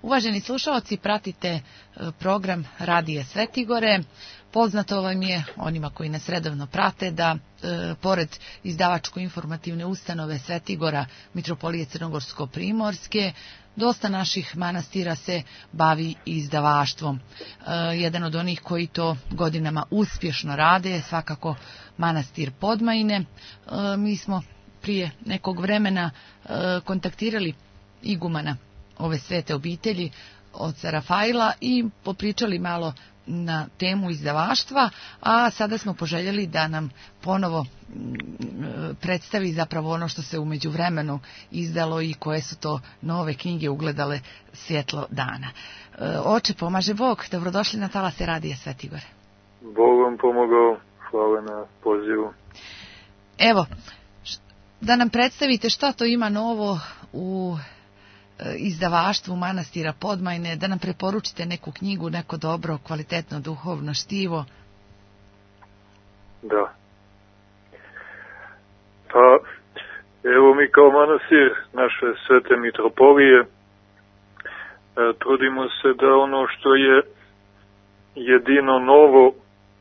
Uvaženi slušalci, pratite program Radija Svetigore. Poznato vam je, onima koji nas redovno prate, da pored izdavačko-informativne ustanove Svetigora Mitropolije Crnogorsko-Primorske, dosta naših manastira se bavi izdavaštvom. Jedan od onih koji to godinama uspješno rade je svakako manastir Podmajine. Mi smo prije nekog vremena kontaktirali igumana ove svete obitelji, oca Rafaila, i popričali malo na temu izdavaštva, a sada smo poželjeli da nam ponovo predstavi zapravo ono što se u međuvremenu izdalo i koje su to nove knjige ugledale svjetlo dana. Oče, pomaže Bog, dobrodošli na talase Radija Svetigore. Bog vam pomogao, hvala na pozivu. Evo, da nam predstavite šta to ima novo u izdavaštvu manastira Podmajne, da nam preporučite neku knjigu, neko dobro, kvalitetno, duhovno štivo. Da. Pa, evo mi kao manastir naše svete mitropolije trudimo se da ono što je jedino novo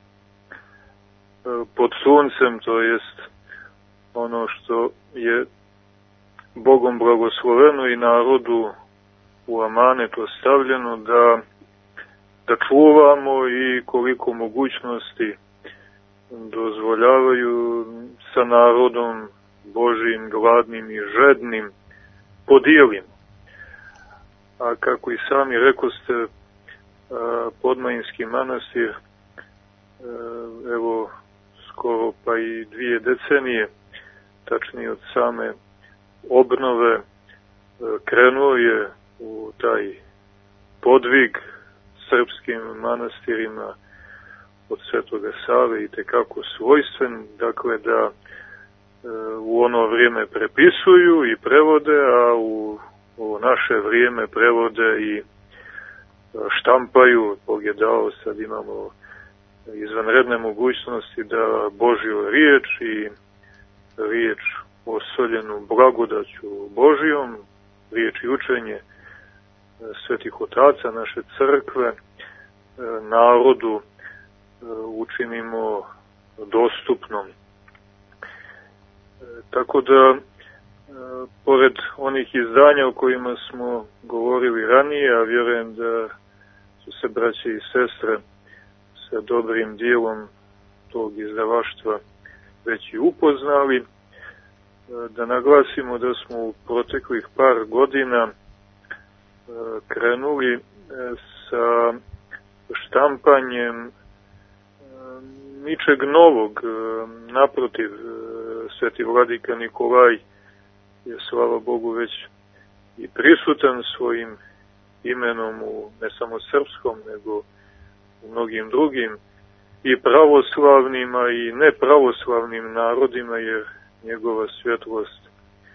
pod suncem, to jest ono što je Bogom blagosloveno i narodu u amanet ostavljeno, da čuvamo i koliko mogućnosti dozvoljavaju sa narodom Božijim, gladnim i žednim podijelimo. A kako i sami rekoste, Podmajinski manastir, evo skoro pa i 2 decenije, tačnije od same obnove, krenuo je u taj podvig srpskim manastirima od Svetoga Save i tekako svojstven, dakle da u ono vrijeme prepisuju i prevode, a u naše vrijeme prevode i štampaju. Bog je dao, sad imamo izvanredne mogućnosti da Božju riječ i riječ osoljenu blagodaću Božijom, riječ i učenje svetih otaca naše crkve narodu učinimo dostupnom. Tako da, pored onih izdanja o kojima smo govorili ranije, a vjerujem da su se braće i sestre sa dobrim dijelom tog izdavaštva već i upoznali, da naglasimo da smo u proteklih par godina krenuli sa štampanjem ničeg novog. Naprotiv, sveti vladika Nikolaj je, slava Bogu, već i prisutan svojim imenom u ne samo srpskom, nego u mnogim drugim i pravoslavnima i nepravoslavnim narodima, jer njegova svjetlost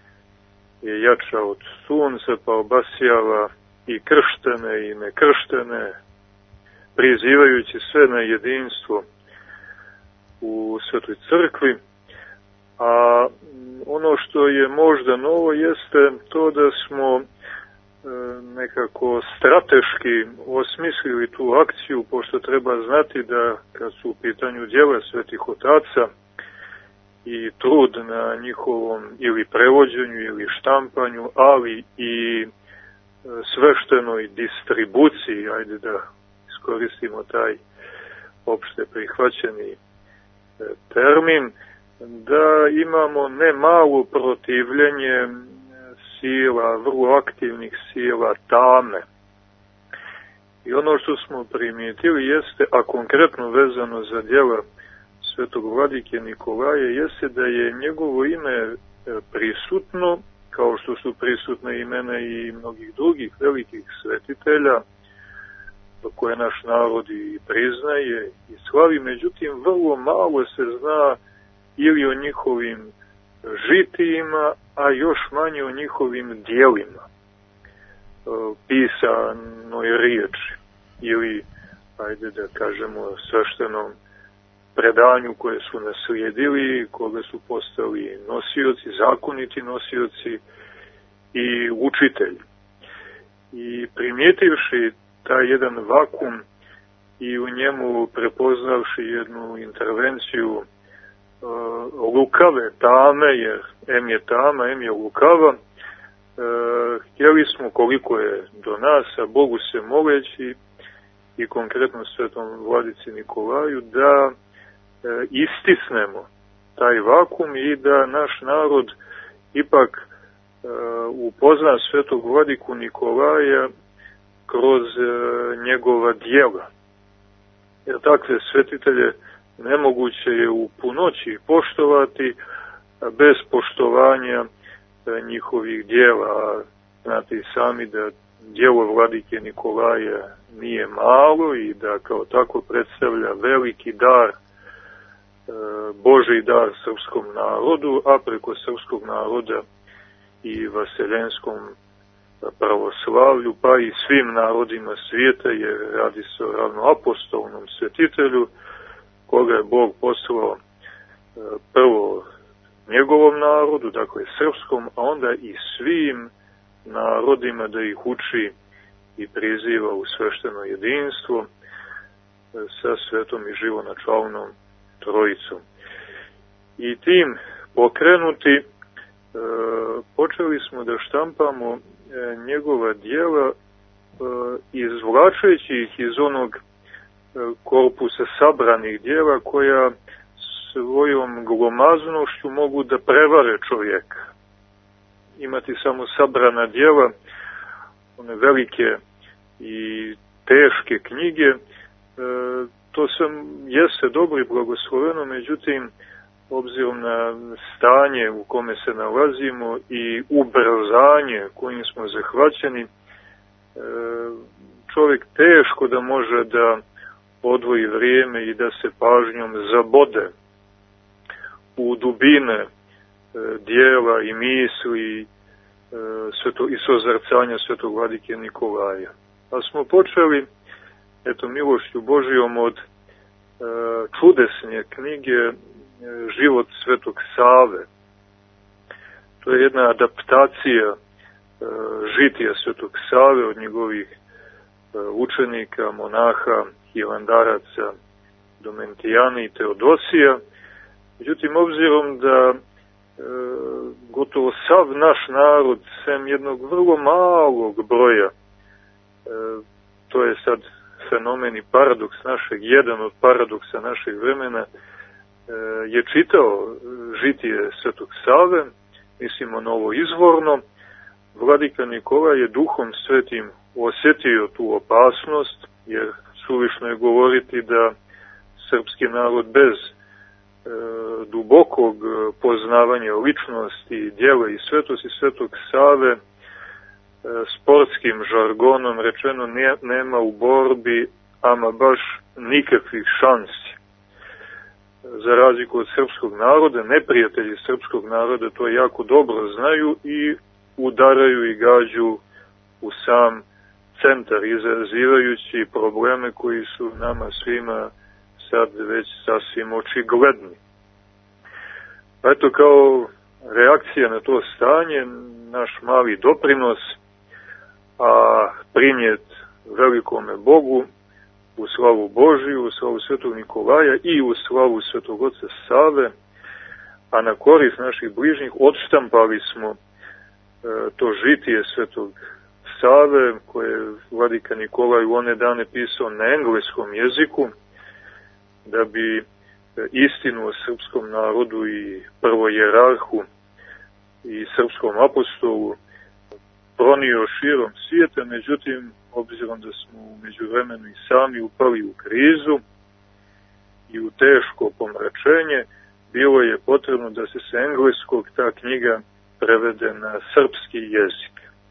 je jača od sunca, pa obasjava i krštene i nekrštene, prizivajući sve na jedinstvo u Svetoj crkvi. A ono što je možda novo jeste to da smo nekako strateški osmislili tu akciju, pošto treba znati da kad su u pitanju djela svetih otaca i trud na njihovom ili prevođenju ili štampanju, ali i sveštenoj distribuciji, ajde da iskoristimo taj opšte prihvaćeni termin, da imamo ne malo protivljenje sila, vrlo aktivnih sila tame. I ono što smo primijetili jeste, a konkretno vezano za djela svetog vladike Nikolaja, jeste da je njegovo ime prisutno, kao što su prisutne imena i mnogih drugih velikih svetitelja, koje naš narod i priznaje i slavi, međutim vrlo malo se zna ili o njihovim žitijima, a još manje o njihovim dijelima, pisanoj riječi ili, ajde da kažemo, sveštenom predanju koje su naslijedili, koga su postali nosioci, zakoniti nosioci i učitelji. i primijetivši taj jedan vakum i u njemu prepoznavši jednu intervenciju lukave, tame, jer em je tama, em je lukava, htjeli smo koliko je do nas, a Bogu se moleći i konkretno svetom vladici Nikolaju, da istisnemo taj vakum i da naš narod ipak upozna svetog vladiku Nikolaja kroz njegova djela. Jer takve svetitelje nemoguće je u punoći poštovati bez poštovanja njihovih djela. Znate i sami da djelo vladike Nikolaja nije malo i da kao tako predstavlja veliki dar, Božji dar srpskom narodu, a preko srpskog naroda i vaseljenskom pravoslavlju, pa i svim narodima svijeta, jer radi se o ravnoapostolnom svetitelju, koga je Bog poslao prvo njegovom narodu, dakle srpskom, a onda i svim narodima da ih uči i priziva u svešteno jedinstvo sa svetom i živonačalnom trojicom. I tim pokrenuti počeli smo da štampamo njegova djela izvlačeći ih iz onog korpusa sabranih djela koja svojom glomaznošću mogu da prevare čovjeka. Imati samo sabrana djela, one velike i teške knjige, to jeste dobro i blagosloveno, međutim, obzirom na stanje u kome se nalazimo i ubrzanje kojim smo zahvaćeni, čovjek teško da može da odvoji vrijeme i da se pažnjom zabode u dubine dijela i misli i sozrcanja svetog vladike Nikolaja. Pa smo počeli, eto, milošću Božijom od čudesne knjige Život svetog Save. To je jedna adaptacija žitija svetog Save od njegovih učenika, monaha, hilandaraca, Domentijana i Teodosija. Međutim, obzirom da gotovo sav naš narod, sem jednog vrlo malog broja, to je sad fenomen i paradoks našeg, jedan od paradoksa našeg vremena, je čitao žitije svetog Save, mislimo novo izvorno, vladika Nikolaj je duhom svetim osjetio tu opasnost, jer suvišno je govoriti da srpski narod bez dubokog poznavanja ličnosti, djela i svetosti svetog Save, sportskim žargonom rečeno, nema u borbi ama baš nikakvih šansi. Za razliku od srpskog naroda, neprijatelji srpskog naroda to jako dobro znaju i udaraju i gađu u sam centar, izazivajući probleme koji su nama svima sad već sasvim očigledni. Eto, kao reakcija na to stanje, naš mali doprinos, a prinijet velikome Bogu, u slavu Božiju, u slavu svetog Nikolaja i u slavu svetog oca Save, a na korist naših bližnjih odštampali smo to žitije svetog Save, koje je vladika Nikolaj u one dane pisao na engleskom jeziku, da bi istinu o srpskom narodu i prvojerarhu i srpskom apostolu pronio širom svijeta. Međutim, obzirom da smo u međuvremenu i sami upali u krizu i u teško pomračenje, bilo je potrebno da se sa engleskog ta knjiga prevede na srpski jezik.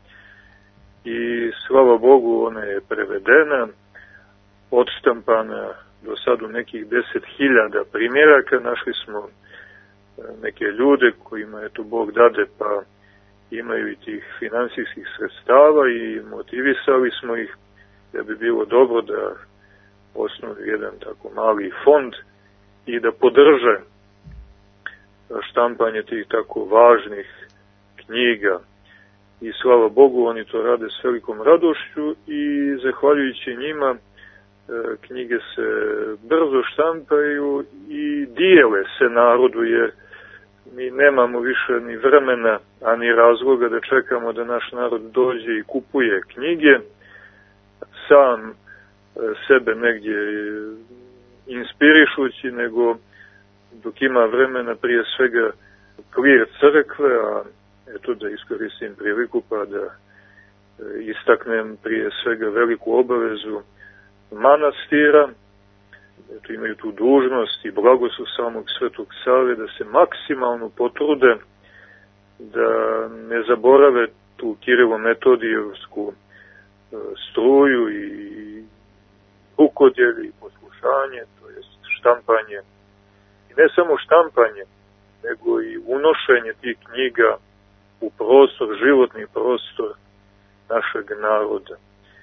I slava Bogu, ona je prevedena, odštampana do sad u nekih 10.000 primjeraka. Našli smo neke ljude kojima je to Bog dade, pa imaju i tih finansijskih sredstava i motivisali smo ih da bi bilo dobro da osnuju jedan tako mali fond i da podrže štampanje tih tako važnih knjiga. i slava Bogu, oni to rade s velikom radošću i zahvaljujući njima knjige se brzo štampaju i dijele se narodu, jer mi nemamo više ni vremena, a ni razloga da čekamo da naš narod dođe i kupuje knjige, sam sebe negdje inspirišući, nego dok ima vremena prije svega klir crkve, a eto da iskoristim priliku pa da istaknem prije svega veliku obavezu manastira, eto imaju tu dužnost i blagoslov samog Svetog Save da se maksimalno potrude da ne zaborave tu Kirilo-metodijevsku struju i rukodjelje i poslušanje, to jest štampanje. I ne samo štampanje, nego i unošenje tih knjiga u prostor, životni prostor našeg naroda.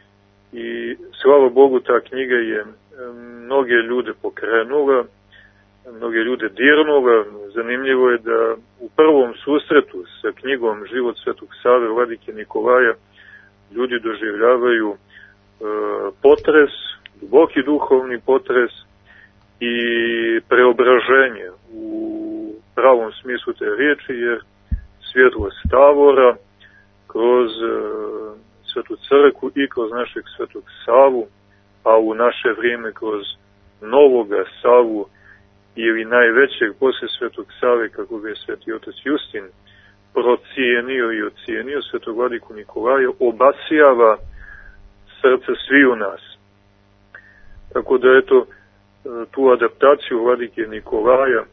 I slava Bogu, ta knjiga je mnoge ljude pokrenula, mnoge ljude dirnula. Zanimljivo je da u prvom susretu sa knjigom Život Svetog Save Vladike Nikolaja ljudi doživljavaju potres, duboki duhovni potres i preobraženje u pravom smislu te riječi, jer svjetlost Tavora kroz Svetu crkvu i kroz našeg Svetog Savu, a u naše vrijeme kroz Novoga Savu ili najvećeg poslije Svetog Save, kako ga je Sveti otac Justin procijenio i ocijenio, Svetog Vladiku Nikolaja, obasjava srce svi u nas. Tako da eto, tu adaptaciju Vladike Nikolaja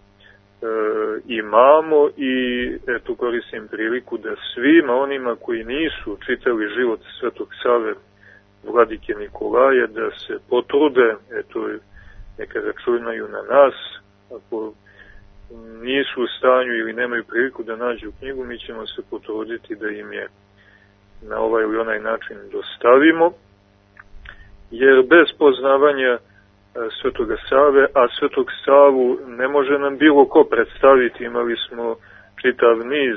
imamo i eto koristim priliku da svima onima koji nisu čitali Život Svetog Save Vladike Nikolaja da se potrude, eto neka računaju na nas, ako nisu u stanju ili nemaju priliku da nađu knjigu, mi ćemo se potruditi da im je na ovaj ili onaj način dostavimo, jer bez poznavanja Svetoga Save, a Svetog Savu ne može nam bilo ko predstaviti. Imali smo čitav niz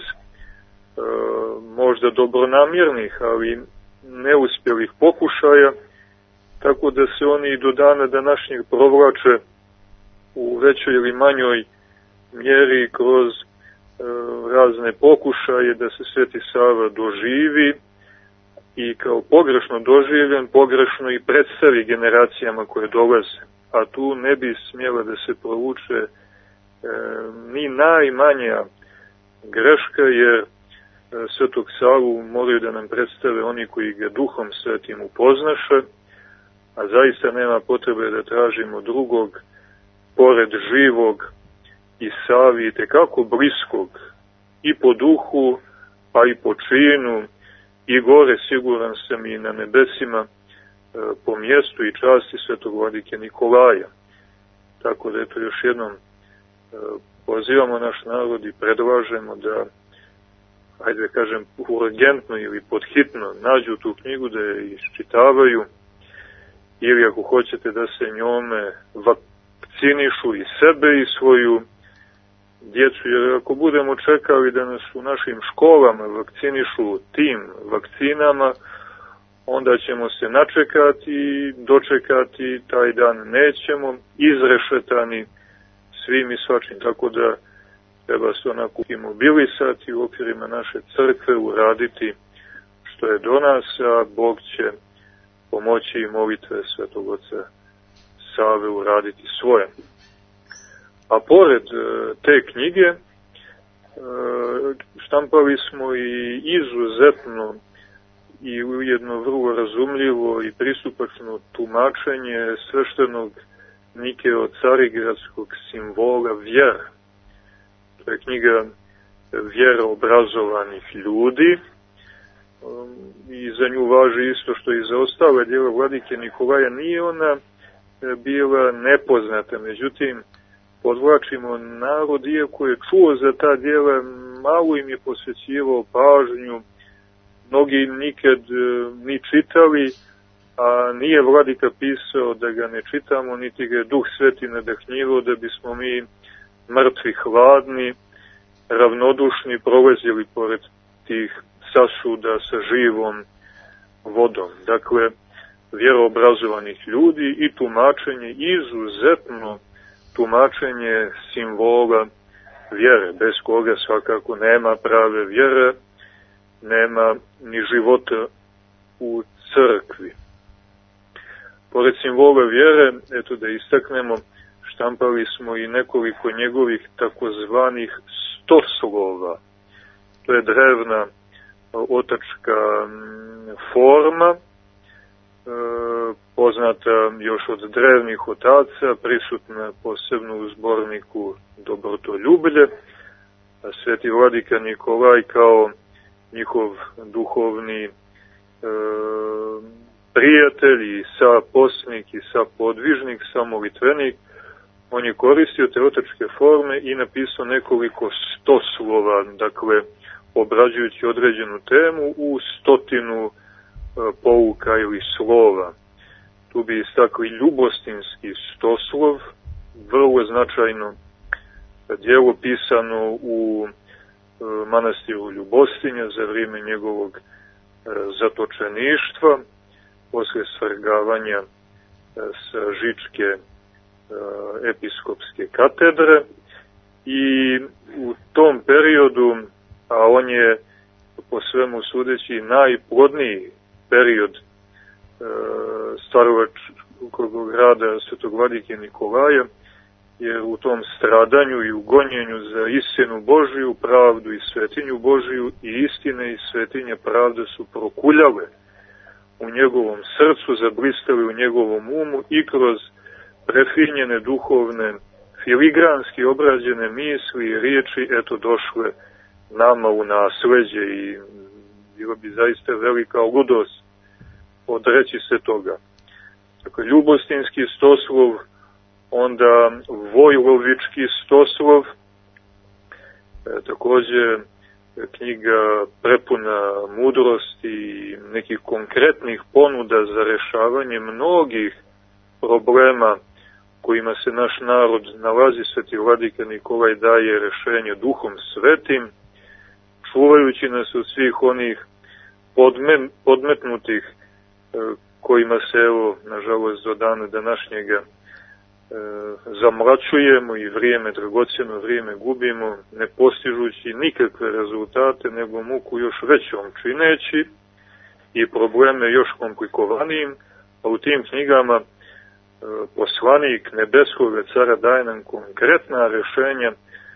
možda dobronamjernih, ali neuspjelih pokušaja, tako da se oni do dana današnjeg provlače u većoj ili manjoj mjeri kroz razne pokušaje da se Sveti Sava doživi i kao pogrešno doživljen, pogrešno i predstavi generacijama koje dolaze. A tu ne bi smjela da se provuče ni najmanja greška, jer Svetog Savu moraju da nam predstave oni koji ga Duhom Svetim upoznaše, a zaista nema potrebe da tražimo drugog, pored živog i Savi, tekako bliskog, i po duhu, pa i po činu, i gore, siguran sam, i na nebesima, po mjestu i časti Svetog Vladike Nikolaja. Tako da eto još jednom pozivamo naš narod i predlažemo da, ajde da kažem, urgentno ili podhitno nađu tu knjigu, da je iščitavaju, ili ako hoćete da se njome vakcinišu i sebe i svoju djecu, jer ako budemo čekali da nas u našim školama vakcinišu tim vakcinama, onda ćemo se načekati i dočekati taj dan nećemo, izrešetani svim i svačim, tako da treba se onako imobilisati u okvirima naše crkve, uraditi što je do nas, a Bog će pomoći i molitve Svetog Oca Save uraditi svoje. A pored te knjige štampali smo i izuzetno i ujedno vrlo razumljivo i pristupačno tumačenje sveštenog Nikeo-carigradskog simbola vjera. To je knjiga vjera obrazovanih ljudi i za nju važi isto što i za ostale djela Vladike Nikolaja. Nije ona bila nepoznata, međutim podvlačimo narod, iako je čuo za ta djela, malo im je posvećivao pažnju, mnogi nikad ni čitali, a nije Vladika pisao da ga ne čitamo, niti ga je Duh Sveti nadahnjivao da bismo mi mrtvi, hladni, ravnodušni prolazili pored tih sasuda sa živom vodom. Dakle, vjeroobrazovanih ljudi i tumačenje, izuzetno tumačenje simbola vjere, bez koga svakako nema prave vjere, nema ni života u crkvi. Pored simbola vjere, eto da istaknemo, štampali smo i nekoliko njegovih takozvanih stoslova. To je drevna otačka forma, poznata još od drevnih otaca, prisutna posebno u zborniku Dobrotoljublje. Sveti vladika Nikolaj kao njihov duhovni prijatelj i saposnik i sapodvižnik, samolitvenik, on je koristio te otačke forme i napisao nekoliko stoslova, dakle, obrađujući određenu temu u 100 pouka ili slova. Tu bi istakli Ljubostinski stoslov, vrlo značajno djelo pisano u manastiru Ljubostinja za vrijeme njegovog zatočeništva, posle svrgavanja sa Žičke episkopske katedre, i u tom periodu, a on je po svemu sudeći najplodniji period starovačkog rada svetog vladike Nikolaja, jer u tom stradanju i u gonjenju za istinu Božiju, pravdu i svetinju Božiju, i istine i svetinje pravde su prokuljale u njegovom srcu, zablistali u njegovom umu i kroz prefinjene duhovne, filigranski obrađene misli i riječi, eto, došle nama u nasleđe, i bilo bi zaista velika ludost odreći se toga. Dakle, Ljubostinski stoslov, onda Vojlovički stoslov, također knjiga prepuna mudrosti i nekih konkretnih ponuda za rešavanje mnogih problema kojima se naš narod nalazi. Sveti vladika Nikolaj daje rešenje Duhom Svetim, čuvajući nas od svih onih podmetnutih kojima se, evo, nažalost, do dana današnjega zamračujemo i vrijeme, dragocjeno vrijeme gubimo, ne postižući nikakve rezultate, nego muku još većom čineći i probleme još komplikovanijim, a u tim knjigama poslanik nebeskog cara daje nam konkretna rešenja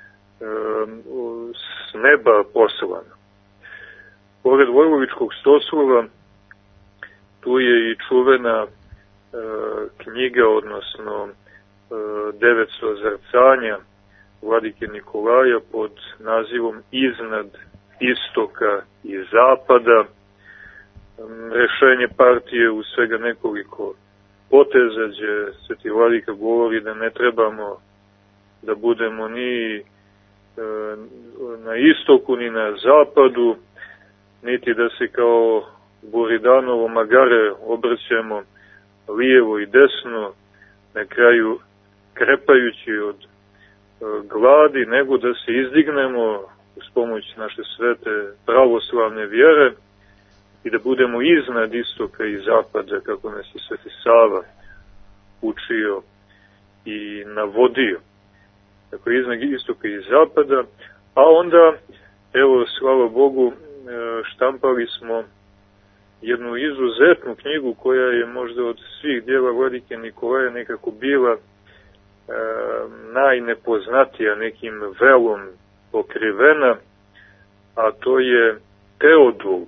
s neba poslana. Pored Vojlovičkog stoslova, tu je i čuvena knjiga, odnosno 900 zrcanja vladike Nikolaja pod nazivom Iznad istoka i zapada. Rešenje partije u svega nekoliko poteza, gdje sveti vladika govori da ne trebamo da budemo ni na istoku ni na zapadu, niti da se kao Buridanovo magare obrćemo lijevo i desno, na kraju krepajući od gladi, nego da se izdignemo uz pomoć naše svete pravoslavne vjere i da budemo iznad istoka i zapada, kako nas je sveti Sava učio i navodio. Dakle, iznad istoka i zapada, a onda, evo, slava Bogu, štampali smo jednu izuzetnu knjigu koja je možda od svih djela vladike Nikolaja nekako bila najnepoznatija, nekim velom pokrivena, a to je Teodul.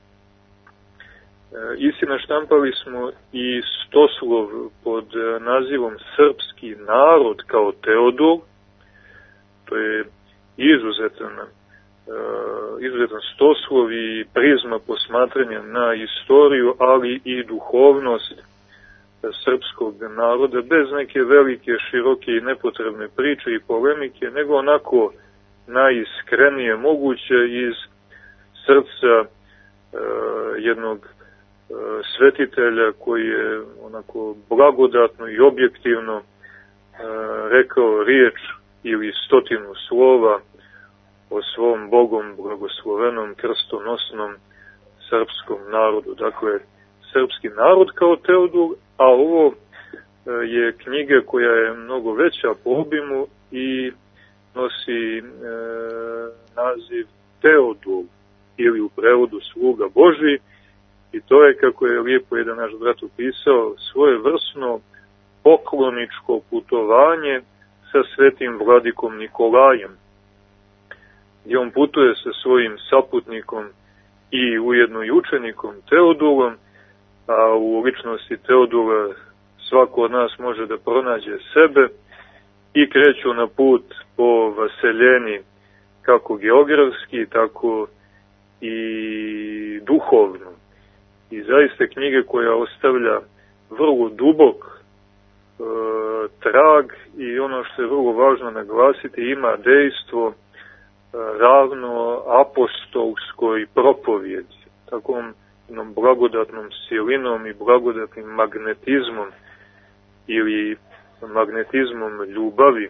Istina, štampali smo i stoslov pod nazivom Srpski narod kao Teodul. To je izuzetan stoslov i prizma posmatranja na istoriju, ali i duhovnost srpskog naroda, bez neke velike, široke i nepotrebne priče i polemike, nego onako najiskrenije moguće iz srca jednog svetitelja koji je onako blagodatno i objektivno rekao riječ ili 100 slova o svom Bogom blagoslovenom krstonosnom srpskom narodu. Dakle, srpski narod kao Teodul, a ovo je knjiga koja je mnogo veća po obimu i nosi naziv Teodul, ili u prevodu sluga Božji, i to je, kako je lijepo jedan naš brat upisao, svojevrsno pokloničko putovanje sa svetim vladikom Nikolajem, gdje on putuje sa svojim saputnikom i ujedno i učenikom Teodulom, a u ličnosti Teodula svako od nas može da pronađe sebe, i kreću na put po vaseljeni, kako geografski, tako i duhovno. I zaista knjiga koja ostavlja vrlo dubok trag, i ono što je vrlo važno naglasiti, ima dejstvo ravno apostolskoj propovjedi, takom jednom blagodatnom silinom i blagodatnim magnetizmom ili magnetizmom ljubavi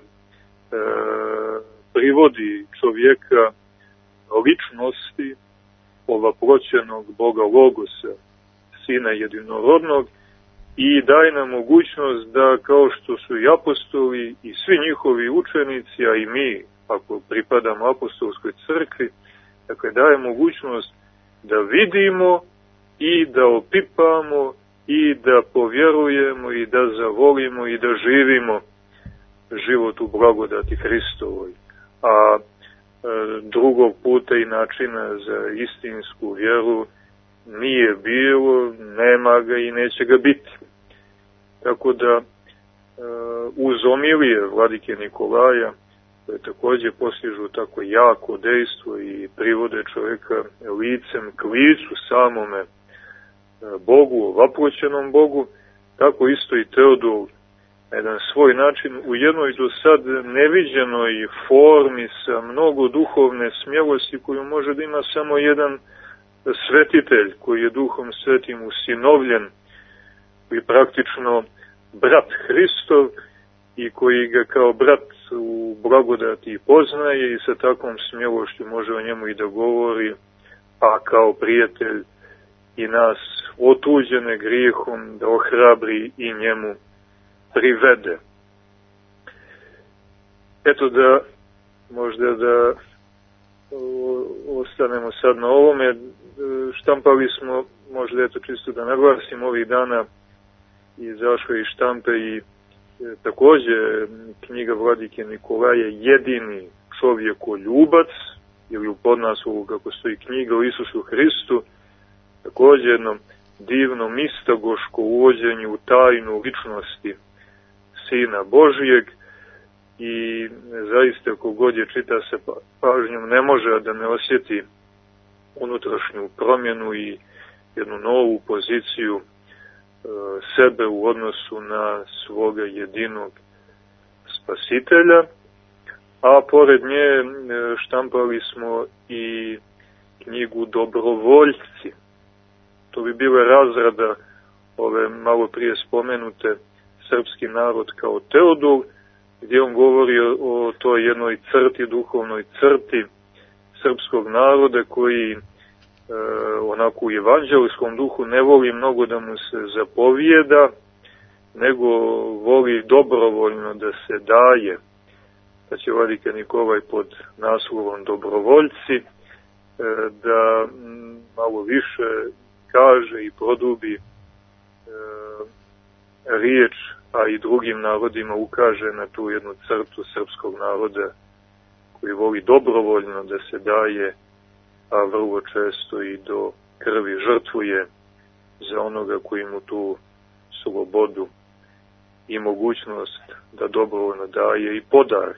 privodi čovjeka ličnosti ovaploćenog Boga Logosa, Sina jedinorodnog, i daje nam mogućnost da, kao što su i apostoli i svi njihovi učenici, a i mi, ako pripadamo apostolskoj crkvi, dakle daje mogućnost da vidimo i da opipamo i da povjerujemo i da zavolimo i da živimo život u blagodati Hristovoj. A drugog puta i načina za istinsku vjeru nije bilo, nema ga i neće ga biti. Tako da uz omilije vladike Nikolaja, koje također postižu tako jako dejstvo i privode čovjeka licem k licu samome Bogu, ovaploćenom Bogu, tako isto i Teodul na jedan svoj način u jednoj do sad neviđenoj formi sa mnogo duhovne smjelosti koju može da ima samo jedan svetitelj koji je Duhom Svetim usinovljen, koji je praktično brat Hristov i koji ga kao brat u blagodati poznaje i sa takvom smjelošću može o njemu i da govori, a kao prijatelj i nas otuđene grijehom da ohrabri i njemu privede. Eto da možda da ostanemo sad na ovome. Štampali smo, možda eto čisto da naglasim, ovih dana izašle iz štampe i također knjiga vladike Nikolaja Jedini čovjekoljubac, ili u podnaslovu kako stoji knjiga o Isusu Hristu, također jedno divno mistagoško uvođenje u tajnu ličnosti Sina Božijeg, i zaista kogod je čita se pažnjom ne može da ne osjeti unutrašnju promjenu i jednu novu poziciju sebe u odnosu na svoga jedinog spasitelja. A pored nje štampali smo i knjigu Dobrovoljci. To bi bila razrada ove malo prije spomenute Srpski narod kao Teodul, gdje on govori o toj jednoj crti, duhovnoj crti srpskog naroda koji onako u evanđelskom duhu ne voli mnogo da mu se zapovijeda, nego voli dobrovoljno da se daje. Pa će vladika Nikolaj pod naslovom Dobrovoljci da malo više kaže i produbi riječ, a i drugim narodima ukaže na tu jednu crtu srpskog naroda koji voli dobrovoljno da se daje, a vrlo često i do krvi žrtvuje za onoga koji mu tu slobodu i mogućnost da dobrovoljno daje i podari.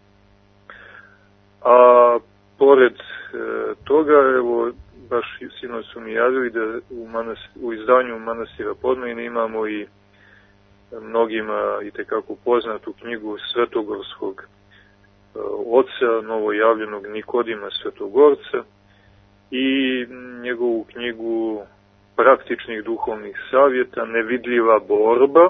A pored toga, evo, baš sinoć su mi javili da u izdanju Manastira Podmajine imamo i mnogima itekako poznatu knjigu svetogorskog oca, novojavljenog Nikodima Svetogorca, i njegovu knjigu praktičnih duhovnih savjeta Nevidljiva borba.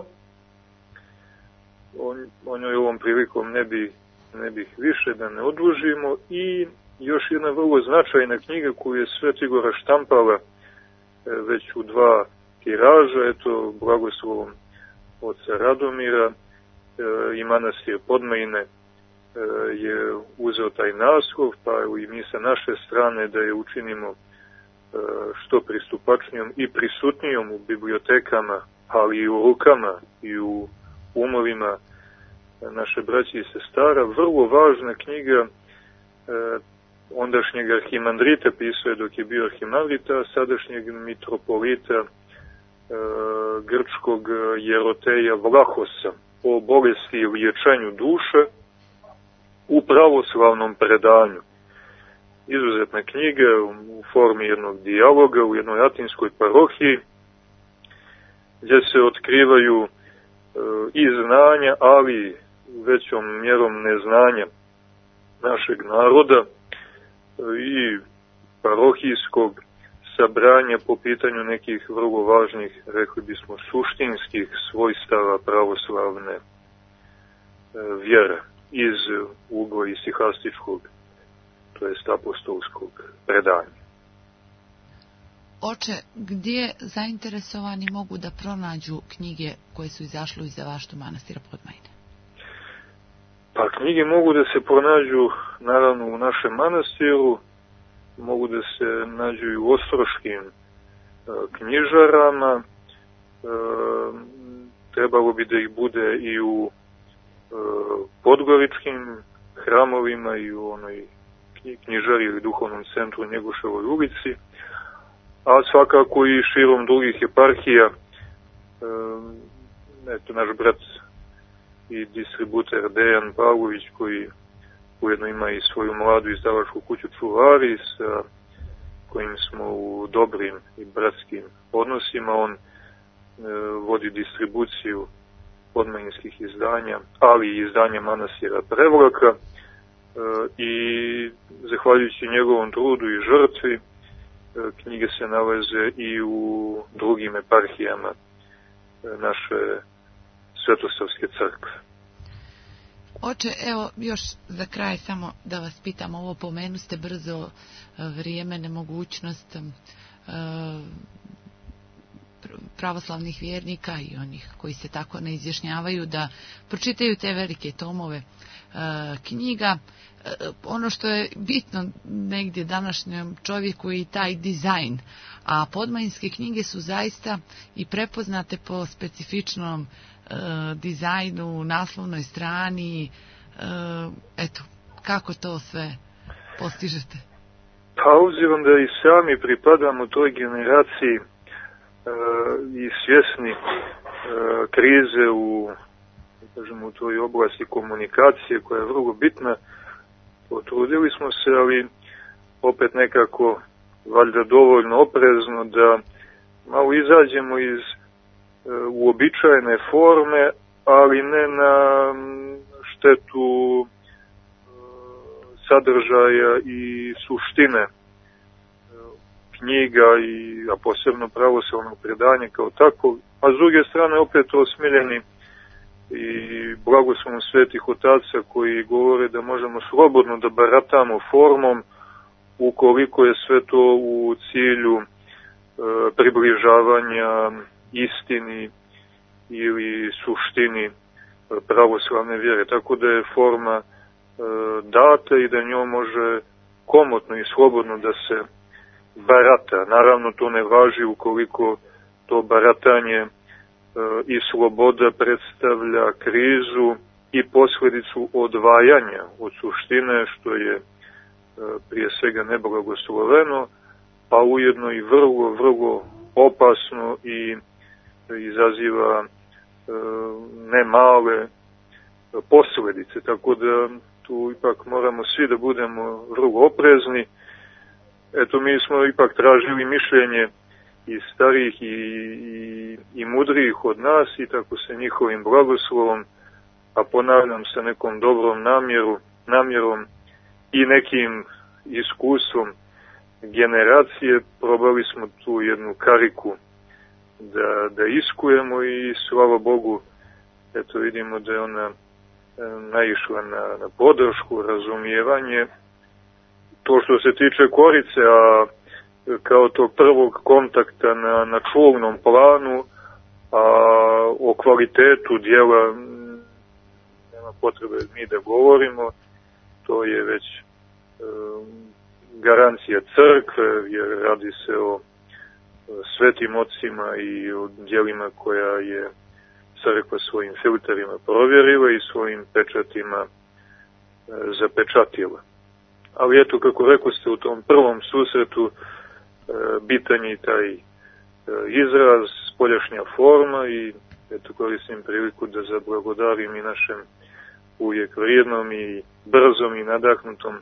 O njoj ovom prilikom ne bih više da ne odužimo, i još jedna vrlo značajna knjiga koju je Svetigora štampala već u 2 tiraža, eto, blagoslovom oca Radomira i manastir Podmajine je uzeo taj naslov, pa i mi sa naše strane da je učinimo što pristupačnijom i prisutnijom u bibliotekama, ali i u rukama i u umovima naše braće i sestara. Vrlo važna knjiga ondašnjeg arhimandrita, pisao je dok je bio arhimandrita, sadašnjeg mitropolita grčkog Jeroteja Vlahosa o bolesti i liječenju duše u pravoslavnom predanju. Izuzetna knjiga u formi jednog dijaloga u jednoj atinskoj parohiji, gdje se otkrivaju i znanja, ali većom mjerom neznanja našeg naroda i parohijskog sabranja po pitanju nekih vrlo važnih, rekli bismo, suštinskih svojstava pravoslavne vjere iz ugla isihastičkog, to jest apostolskog predanja. Oče, gdje zainteresovani mogu da pronađu knjige koje su izašle u izdavaštvu manastira Podmajine? Pa knjige mogu da se pronađu naravno u našem manastiru, mogu da se nađu i u ostroškim knjižarama, trebalo bi da ih bude i u podgoričkim hramovima i u onoj knjižari ili duhovnom centru u Njegoševoj ulici, a svakako i širom drugih eparhija. Eto, naš brat i distributer Dejan Pavlović, koji ujedno ima i svoju mladu izdavačku kuću Čuvari, sa kojim smo u dobrim i bratskim odnosima. On vodi distribuciju podmajinskih izdanja, ali i izdanja manastira Prevlaka, i zahvaljujući njegovom trudu i žrtvi knjige se nalaze i u drugim eparhijama naše Svetosavske crkve. Oče, evo još za kraj samo da vas pitam, ovo pomenuste brzo vrijeme, nemogućnost pravoslavnih vjernika i onih koji se tako ne izjašnjavaju da pročitaju te velike tomove knjiga. Ono što je bitno negdje današnjem čovjeku je i taj dizajn, a podmajinske knjige su zaista i prepoznate po specifičnom dizajnu, naslovnoj strani. Eto, kako to sve postižete? Pa obzirom da i sami pripadamo toj generaciji i svjesni krize u toj oblasti komunikacije koja je vrlo bitna, potrudili smo se, ali opet nekako valjda dovoljno oprezno da malo izađemo iz uobičajene forme, ali ne na štetu sadržaja i suštine knjiga, a posebno pravoslavnog predanja kao tako, a s druge strane opet osmiljeni i blagoslovom svetih otaca koji govore da možemo slobodno da baratamo formom ukoliko je sve to u cilju približavanja istini ili suštini pravoslavne vjere. Tako da je forma data i da njom može komotno i slobodno da se barata. Naravno, to ne važi ukoliko to baratanje i sloboda predstavlja krizu i posljedicu odvajanja od suštine, što je prije svega neblagosloveno, pa ujedno i vrlo, vrlo opasno i izaziva ne male posljedice. Tako da tu ipak moramo svi da budemo vrlo oprezni. Eto, mi smo ipak tražili mišljenje i starijih i mudrijih od nas i tako se njihovim blagoslovom, a ponavljam sa nekom dobrom namjerom i nekim iskustvom generacije, probali smo tu jednu kariku da iskujemo i slava Bogu, eto vidimo da je ona naišla na podršku, razumijevanje To što se tiče Korice, a kao tog prvog kontakta na čulnom planu, a o kvalitetu dijela nema potrebe mi da govorimo, to je već garancija crkve, jer radi se o svetim ocima i o dijelima koja je crkva svojim filterima provjerila i svojim pečatima zapečatila. Ali eto, kako rekao ste, u tom prvom susretu bitan je taj izraz, spoljašnja forma i eto, koristim priliku da zablagodarim i našem uvijek vrijednom i brzom i nadahnutom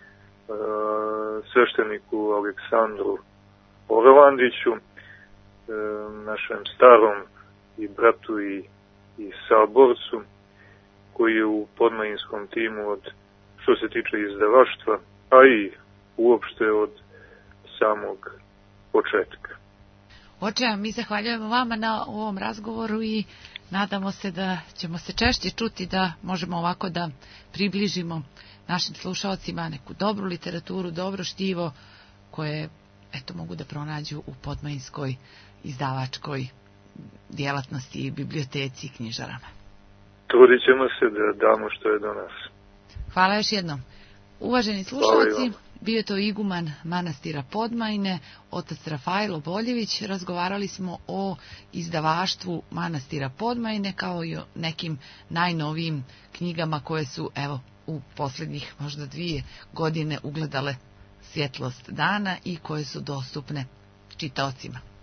svešteniku Aleksandru Orlandiću, našem starom i bratu i saborcu, koji je u podmajinskom timu od, što se tiče izdavaštva, a i uopšte od samog početka. Oče, mi zahvaljujemo vama na ovom razgovoru i nadamo se da ćemo se češće čuti, da možemo ovako da približimo našim slušalcima neku dobru literaturu, dobro štivo koje eto mogu da pronađu u podmajinskoj izdavačkoj djelatnosti i biblioteci i knjižarama. Trudit ćemo se da damo što je do nas. Hvala još jednom. Uvaženi slušalci, bio je to iguman manastira Podmajine, otac Rafael Oboljević. Razgovarali smo o izdavaštvu manastira Podmajine kao i o nekim najnovijim knjigama koje su evo u posljednjih možda 2 godine ugledale svjetlost dana i koje su dostupne čitaocima.